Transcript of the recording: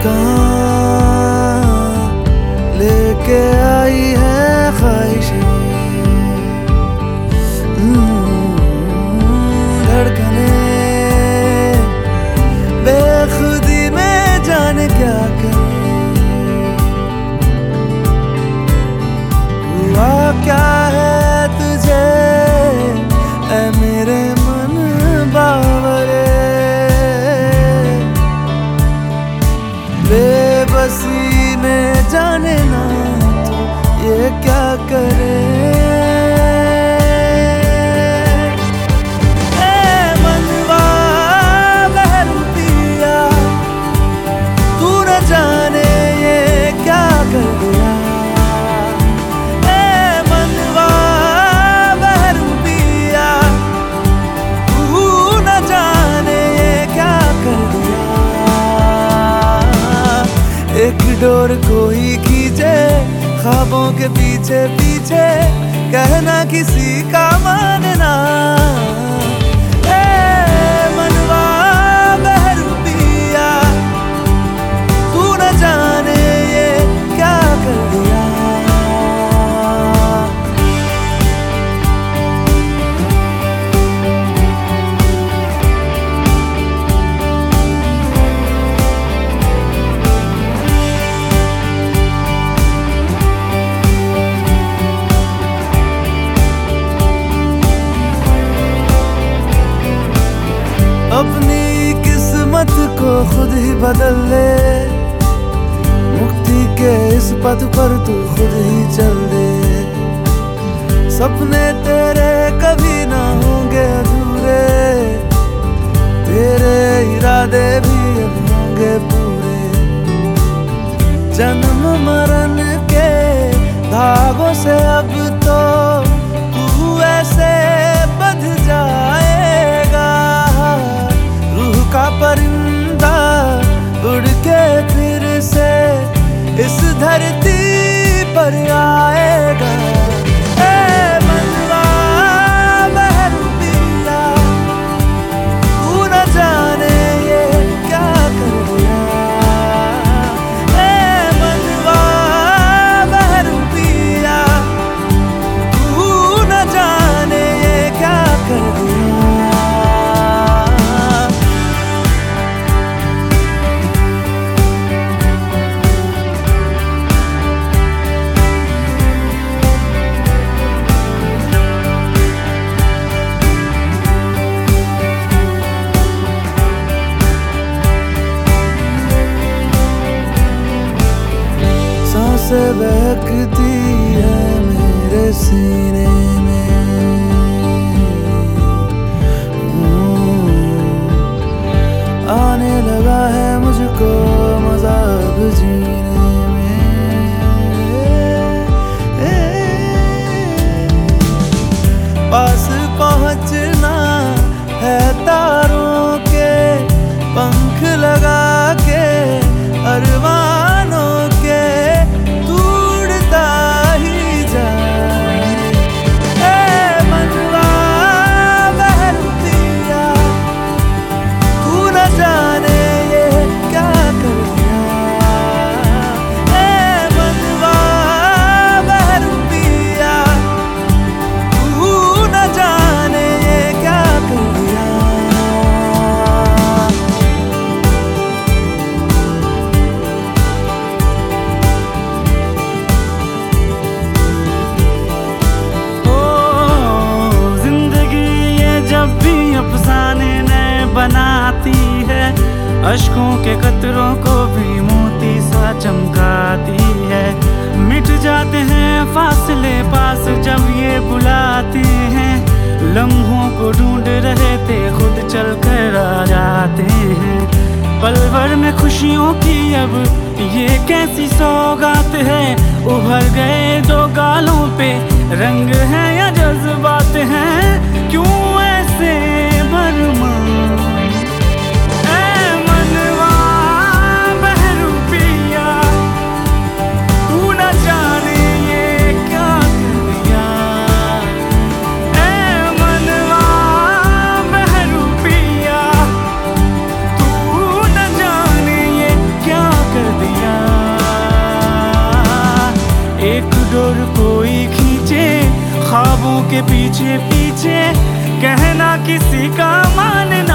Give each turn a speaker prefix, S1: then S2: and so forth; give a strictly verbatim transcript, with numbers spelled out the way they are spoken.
S1: कहाँ लेके आई है ख्वाहिशें, धड़कने बेखुदी में जाने क्या करे। हुआ क्या है तुझे ऐ मेरे मन बावरे, बेबसी में जाने ना तो ये क्या करे। एक डोर कोई खींचे ख्वाबों के पीछे पीछे, कहना किसी का मानना। ए मनवा बहरूपिया, तू न जाने ये क्या कर दिया। अपनी किस्मत को खुद ही बदल ले, मुक्ति के इस पथ पर तू खुद ही चल दे। सपने तेरे कभी ना होंगे अधूरे, तेरे इरादे भी अब होंगे पूरे। जन्म मरण के धागों से अब तो तू ऐसे बंध जाएगा, का परिंदा उड़ के फिर से इस धरती पर आएगा। ए मनवा बहरूपिया, तू न जाने ये क्या कर दिया। ए मनवा बहरूपिया, तू न जाने ये क्या कर दिया। सांसें बहकती है मेरे सीने में, आने लगा है मुझको मजा अब जीने में। पास पहुंचना है तारों के पंख लगा के, अरमानों के टूटता ही जाए। ए मनवा बहरूपिया, तू न जाने ये क्या कर दिया। ए मनवा बहरूपिया, तू न जाने ये क्या कर दिया।
S2: अफसाने नए बनाती है, अश्कों के कतरों को भी मोती सा चमकाती है। मिट जाते हैं फासले पास जब ये बुलाते हैं, लम्हों को ढूंढ रहे थे खुद चल कर आ जाते हैं। पल भर में खुशियों की अब ये कैसी सौगात है, उभर गए दो गालों पे रंग है या जज्बात हैं। क्यों ऐसे भरमा ऐ मनवा बहरूपिया, तू न जाने ये क्या कर दिया। ऐ मनवा बहरूपिया, तू न जाने ये क्या कर के पीछे पीछे कहना किसी का मानना